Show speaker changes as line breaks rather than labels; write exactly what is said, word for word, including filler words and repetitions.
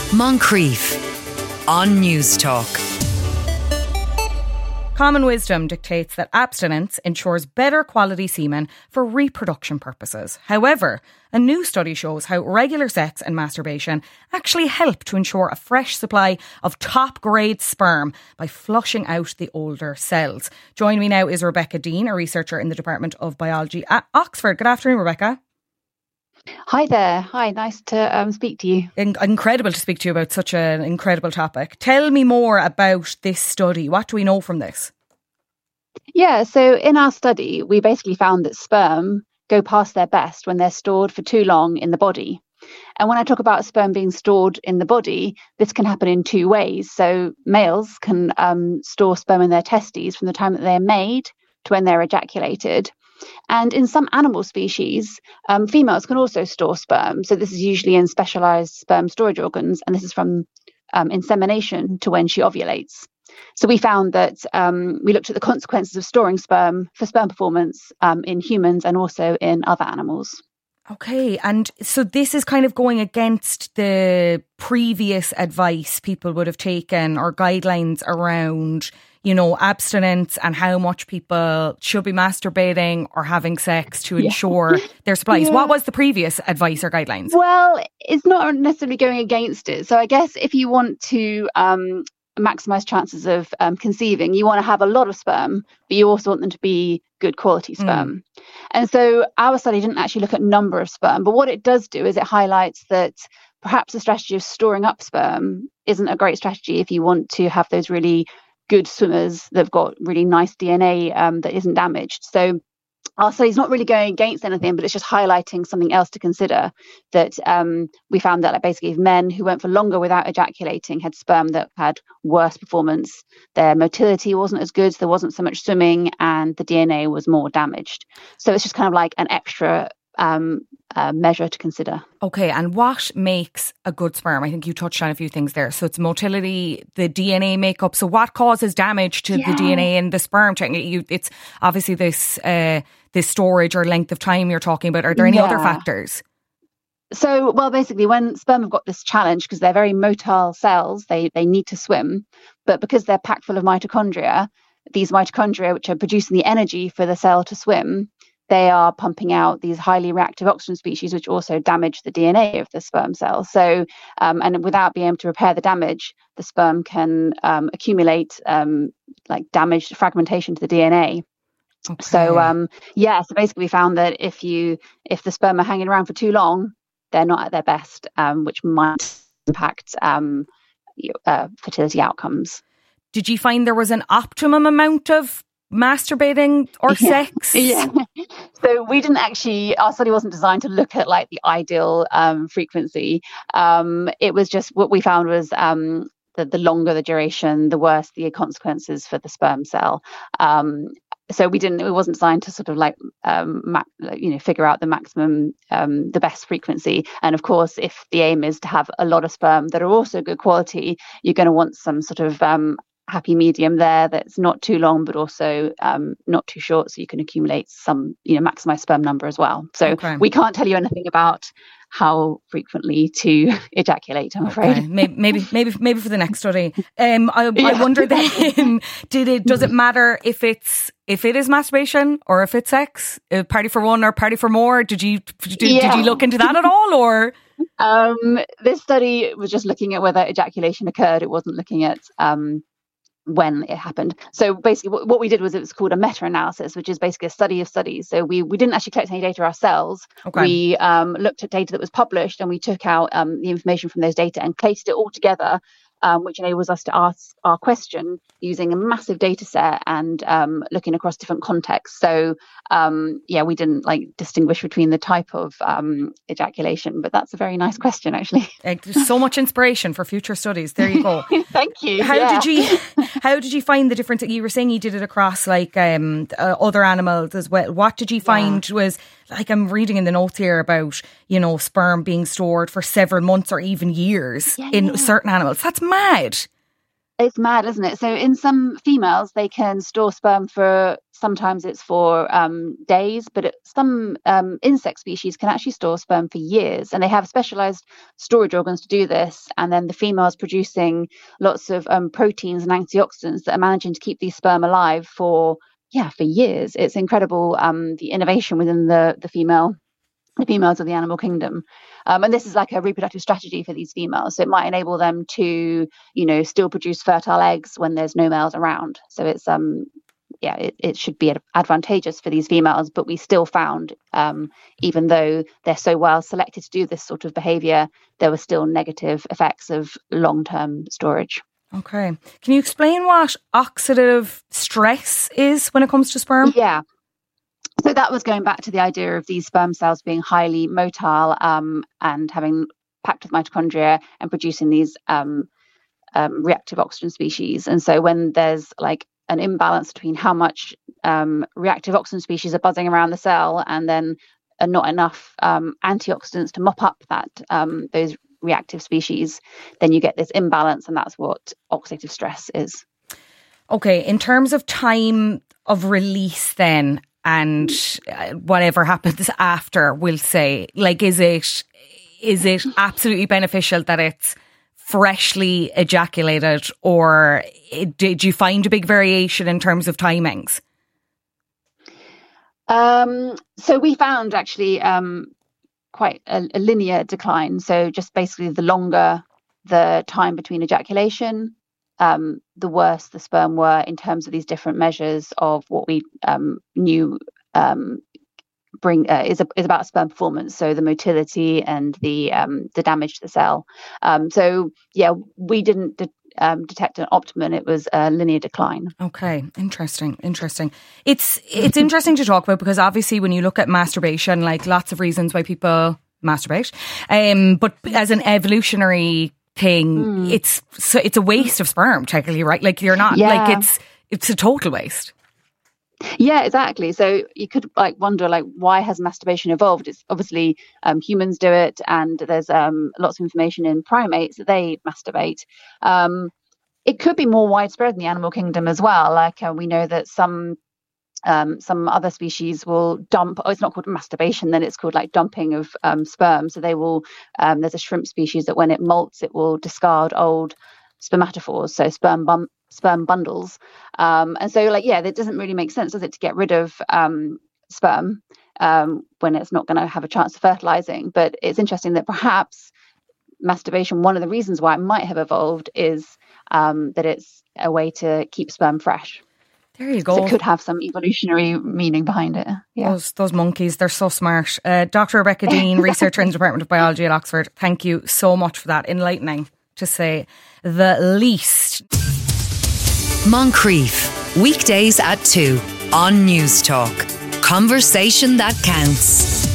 Moncrief on News Talk.
Common wisdom dictates that abstinence ensures better quality semen for reproduction purposes. However, a new study shows how regular sex and masturbation actually help to ensure a fresh supply of top-grade sperm by flushing out the older cells. Joining me now is Rebecca Dean, a researcher in the Department of Biology at Oxford. Good afternoon, Rebecca.
Hi there. Hi, nice to um, speak to you.
In- incredible to speak to you about such an incredible topic. Tell me more about this study. What do we know from this?
Yeah, so in our study, we basically found that sperm go past their best when they're stored for too long in the body. And when I talk about sperm being stored in the body, this can happen in two ways. So males can um, store sperm in their testes from the time that they're made to when they're ejaculated. And in some animal species, um, females can also store sperm. So this is usually in specialized sperm storage organs, and this is from um, insemination to when she ovulates. So we found that um, we looked at the consequences of storing sperm for sperm performance um, in humans and also in other animals.
Okay, and so this is kind of going against the previous advice people would have taken or guidelines around, you know, abstinence and how much people should be masturbating or having sex to yeah. ensure their supplies. Yeah. What was the previous advice or guidelines?
Well, it's not necessarily going against it. So I guess if you want to um, maximize chances of um, conceiving, you want to have a lot of sperm, but you also want them to be good quality sperm. Mm. And so our study didn't actually look at number of sperm, but what it does do is it highlights that perhaps the strategy of storing up sperm isn't a great strategy if you want to have those really good swimmers that've got really nice D N A um, that isn't damaged. So our study's not really going against anything, but it's just highlighting something else to consider, that um, we found that like basically men who went for longer without ejaculating had sperm that had worse performance. Their motility wasn't as good, so there wasn't so much swimming, and the D N A was more damaged. So it's just kind of like an extra um, uh, measure to consider. Okay,
and what makes a good sperm? I think you touched on a few things there. So it's motility, the D N A makeup. So what causes damage to yeah. the D N A in the sperm? You, it's obviously this uh, this storage or length of time you're talking about. Are there any yeah. other factors?
So, well, basically, when sperm have got this challenge, because they're very motile cells, they they need to swim, but because they're packed full of mitochondria, these mitochondria, which are producing the energy for the cell to swim, they are pumping out these highly reactive oxygen species, which also damage the D N A of the sperm cell. So, um, and without being able to repair the damage, the sperm can um, accumulate um, like damaged fragmentation to the D N A. Okay. So, um, yeah, so basically we found that if you if the sperm are hanging around for too long, they're not at their best, um, which might impact um, uh, fertility outcomes.
Did you find there was an optimum amount of masturbating or
yeah.
sex?
Yeah. So we didn't actually, our study wasn't designed to look at like the ideal um, frequency. Um, it was just what we found was um, the, the longer the duration, the worse the consequences for the sperm cell. Um, so we didn't, it wasn't designed to sort of like, um, ma- you know, figure out the maximum, um, the best frequency. And of course, if the aim is to have a lot of sperm that are also good quality, you're going to want some sort of um, happy medium there that's not too long, but also um, not too short, so you can accumulate some, you know, maximize sperm number as well. So okay. we can't tell you anything about how frequently to ejaculate, I'm afraid.
Okay. Maybe, maybe, maybe, maybe for the next study. Um, I, yeah. I wonder then, did it? Does it matter if it's if it is masturbation or if it's sex? Uh, party for one or party for more? Did you did, yeah. did you look into that at all, or?
Um, this study was just looking at whether ejaculation occurred. It wasn't looking at um. when it happened. So basically what, what we did was it was called a meta-analysis, which is basically a study of studies. So we we didn't actually collect any data ourselves. Okay. We um, looked at data that was published, and we took out um, the information from those data and collated it all together, um, which enables us to ask our question using a massive data set and um, looking across different contexts. So um, yeah, we didn't like distinguish between the type of um, ejaculation, but that's a very nice question, actually.
There's so much inspiration for future studies. There you go.
Thank you.
How
yeah.
did you how did you find the difference? You were saying you did it across like um, uh, other animals as well. What did you find yeah. was, like, I'm reading in the notes here about, you know, sperm being stored for several months or even years yeah, in yeah. certain animals. That's mad.
It's mad, isn't it? So in some females, they can store sperm for, sometimes it's for um, days, but it, some um, insect species can actually store sperm for years, and they have specialized storage organs to do this. And then the female's producing lots of um, proteins and antioxidants that are managing to keep these sperm alive for, yeah, for years. It's incredible, um, the innovation within the, the female the females of the animal kingdom. Um, and this is like a reproductive strategy for these females. So it might enable them to, you know, still produce fertile eggs when there's no males around. So it's, um, yeah, it, it should be advantageous for these females. But we still found, um, even though they're so well selected to do this sort of behavior, there were still negative effects of long-term storage.
Okay. Can you explain what oxidative stress is when it comes to sperm?
Yeah. So that was going back to the idea of these sperm cells being highly motile um, and having packed with mitochondria and producing these um, um, reactive oxygen species. And so when there's like an imbalance between how much um, reactive oxygen species are buzzing around the cell and then uh, not enough um, antioxidants to mop up that um, those reactive species, then you get this imbalance, and that's what oxidative stress is.
Okay, in terms of time of release then, and whatever happens after, we'll say, like, is it is it absolutely beneficial that it's freshly ejaculated, or did you find a big variation in terms of timings?
Um, so we found actually um, quite a, a linear decline. So just basically the longer the time between ejaculation, Um, the worse the sperm were in terms of these different measures of what we um, knew um, bring uh, is a, is about sperm performance. So the motility and the um, the damage to the cell. Um, so yeah, we didn't de- um, detect an optimum. It was a linear decline.
Okay, interesting, interesting. It's it's interesting to talk about, because obviously when you look at masturbation, like, lots of reasons why people masturbate, um, but as an evolutionary thing, mm. it's so it's a waste of sperm, technically, right? Like, you're not yeah. like it's it's a total waste.
Yeah, exactly. So you could like wonder, like, why has masturbation evolved? It's obviously um, humans do it, and there's um, lots of information in primates that they masturbate. Um, it could be more widespread in the animal kingdom as well. Like uh, we know that some Um, some other species will dump, oh, it's not called masturbation, then it's called like dumping of um, sperm. So they will, um, there's a shrimp species that when it molts, it will discard old spermatophores, so sperm bum- sperm bundles. Um, and so like, yeah, that doesn't really make sense, does it, to get rid of um, sperm um, when it's not going to have a chance of fertilizing. But it's interesting that perhaps masturbation, one of the reasons why it might have evolved is um, that it's a way to keep sperm fresh.
There you go.
So it could have some evolutionary meaning behind it. Yeah.
Those, those monkeys, they're so smart. Uh, Doctor Rebecca Dean, researcher in the Department of Biology at Oxford, thank you so much for that. Enlightening, to say the least.
Moncrief, weekdays at two on News Talk. Conversation that counts.